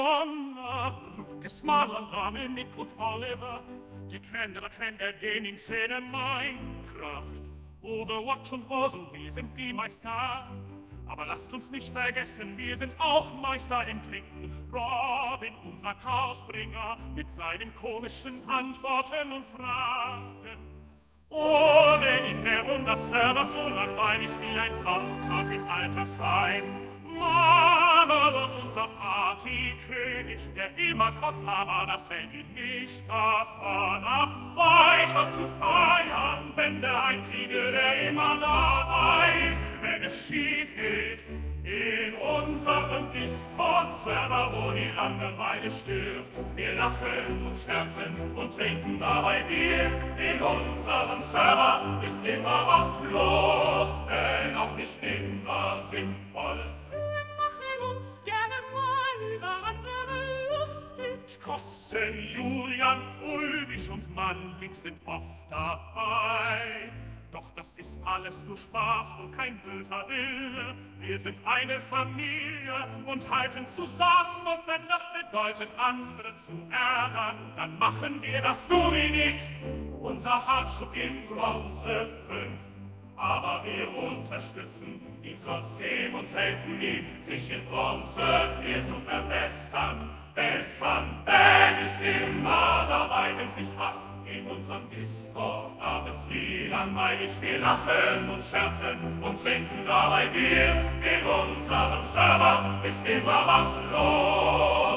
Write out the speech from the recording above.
Lucas, Marlon, Rahmen, Nick und Oliver, die Trender der Gaming-Szene Minecraft, Overwatch und Warzone, wir sind die Meister. Aber lasst uns nicht vergessen, wir sind auch Meister im Trinken. Robin, unser Chaosbringer, mit seinen komischen Antworten und Fragen. Ohne ihn wäre unser Server so langweilig wie ein Sonntag im Altersheim. Marlon, unser Partykönig, der immer kotzt, aber das hält ihn nicht davon ab, weiter zu feiern, wenn der Einzige, der immer dabei ist, wenn es schief geht. In unserem Discord-Server, wo die Langeweile stirbt, wir lachen und scherzen und trinken dabei Bier. In unserem Server ist immer was los, wenn auch nicht immer Sinnvolles. Uns gerne mal über andere lustig. Kossen, Julian, Ulrich und Mannlich sind oft dabei. Doch das ist alles nur Spaß und kein böser Wille. Wir sind eine Familie und halten zusammen. Und wenn das bedeutet, andere zu ärgern, dann machen wir das nur wie Nick. Unser Hartschub in Bronze 5. Aber wir unterstützen ihn trotzdem und helfen ihm, sich in Bronze 4 zu verbessern. Ben ist immer dabei, wenn's nicht passt. In unserem Discord abends wie langweilig. Wir lachen und scherzen und trinken dabei Bier. In unserem Server ist immer was los.